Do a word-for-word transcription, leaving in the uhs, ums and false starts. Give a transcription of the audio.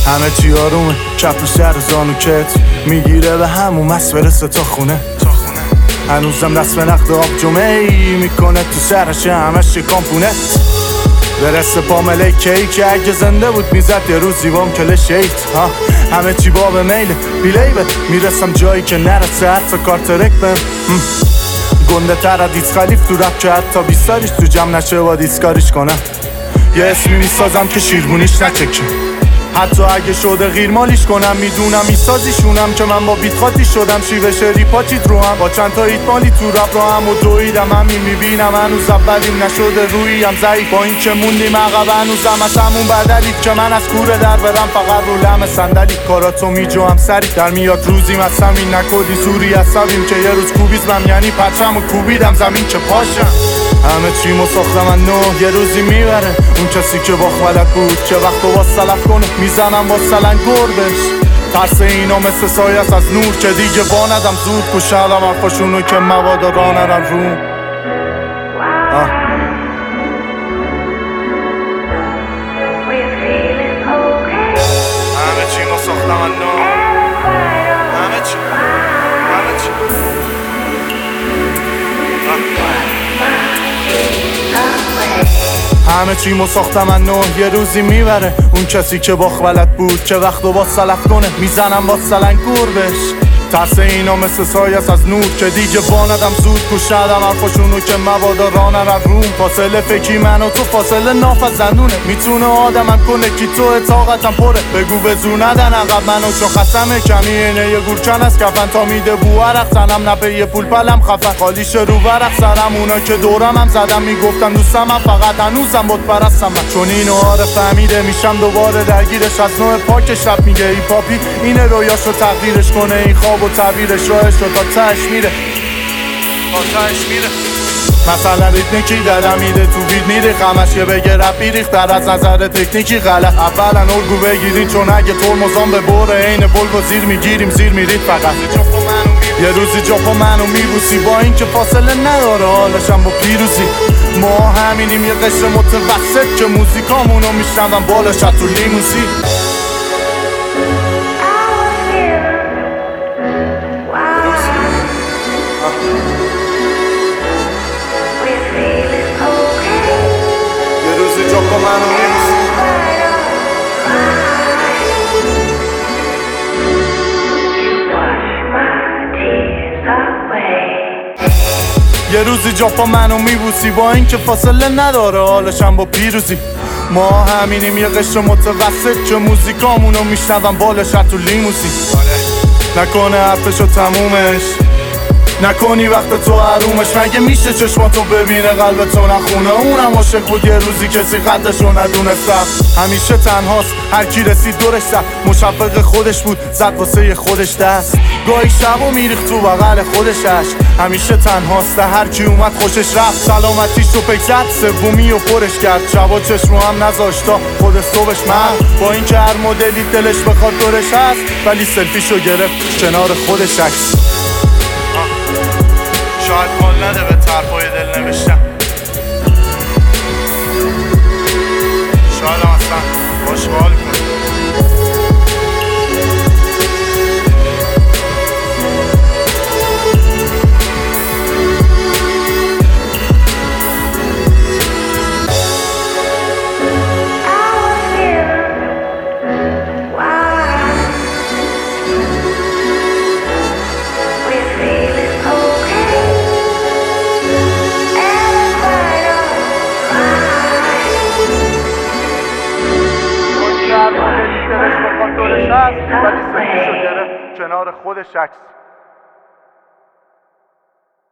همه چی آرومه، کف شهر زانو کت میگیره به همون مس برسه تا خونه. هنوزم دست به نقد آب جمعه ای میکنه تو شهرش همش کامپونت. برسه پا ملکه‌ای که اگه زنده بود میزد یه روز زیبام کل شید. ها همه چی باب میله بیلیبه، میرسم جایی که نرسه حتی کارترک بهم. گنده تر دیس خلیف تو رب که حتی بیستاریش تو جمع نشه با دیسکاریش کنم. یه اسمی میسازم که شیربونیش نچکه، حتی اگه شده غیر مالیش کنم. میدونم میسازیشونم که من با بیت خاطی شدم. شیوه شری پاچید رو هم با چند تا ایت مالی تو رپ رو هم و دویدم. همین میبینم هنوز اولیم نشده رویم ضعیف، با این که موندیم عقب هنوزم از همون بدلید که من از کوره در برم فقط رو لم صندلی. کاراتو میجوام سری در میاد روزیم از همین نکودی زوری عصبیم که یه روز کوبیزمم یعنی پرچم و کوبیدم زمین که پاشم. همه چیمو ساختم از نو یه روزی میبره اون کسی که با خلط بود که وقتو با سلف کنه میزنم با سلنگ گربش. ترس اینا مثل سایه است از نور که دیگه با ندم زود گوشهدم حرفاشونو که موادا را نرن روم. همه چیمو ساختم از نو، همه چی همه چی همه چی مو ساختم از نو یه روزی میبره اون کسی که با خلط بود که وقتو با سلف کنه میزنم با سلنگ گربش. ترس اینا مثل سایه است از نور که دیگه واندم زود گوش ندم حرفاشونو که موادا را نرن روم. فاصله فکری من و تو فاصله ناف از زنونه، میتونه آدمم کنه کی تو اطاقتم پره. بگو به زور ندن عقب منو چون خسمه کمی اینه یه گورچن از کفن تا میده بو عرق زنم نپه یه پول پلم خفن خالیش رو ورق سرم. اونا که دورم هم زدم میگفتن دوستم هم فقط هنوزم بود پرستم من. چون اینو آره فهمیده میشم دوباره درگیرش از نوع پاکش رپ میگه ای پاپی اینه رویاشو تقدیرش کنه این خواب و تعبیرش راهش رو تا تهش میره تا تهش میره. مثلا ریتمیکی دادم میده تو بیت میره خمش که بگه رپ بیریخ در از نظر تکنیکی غلط. اولا الگو بگیرین چون اگه ترمزان به بره عین بلگو زیر میگیریم زیر میرید فقط. یه روزی جاپا منو میبوسی با این که فاصله نداره حالشم با پیروزی. ما همینیم یه قشر متوسط که موزیکامونو میشنون بالاش تو لیموزی. یه روزی جاپا منو میبوسی، یه روزی جاپا منو میبوسی با این که فاصله نداره حالشم با پیروزی. ما همینیم یه قشر متوسط که موزیکامونو میشنون بالاش تو لیموزی. نکنه حرفشو تمومش نکنی وقت تو حرومش، مگه میشه چشماتو ببینه قلبتو نخونه. اونم عاشق بود یه روزی کسی قدرشو ندونست. همیشه تنهاست هر کی رسید دورش زد، مشفق خودش بود زد واسه خودش دست. گاهی شبو میریخت تو بغل خودش عشق. همیشه تنهاست هر کی اومد خوشش رفت. سلامتیش رو پک زد سومی و پرش کرد. شبا چشمو هم نذاشت تا خود صبحش من. با این که هر مدلی دلش بخواد دورش هست ولی سلفیشو گرفت کنار خودش عکس. شاید حال نده به طرفای دل نوشتم، شاید هم اصلا باش حال کنم. ولی سلفیشو گرفت کنار خودش عکس.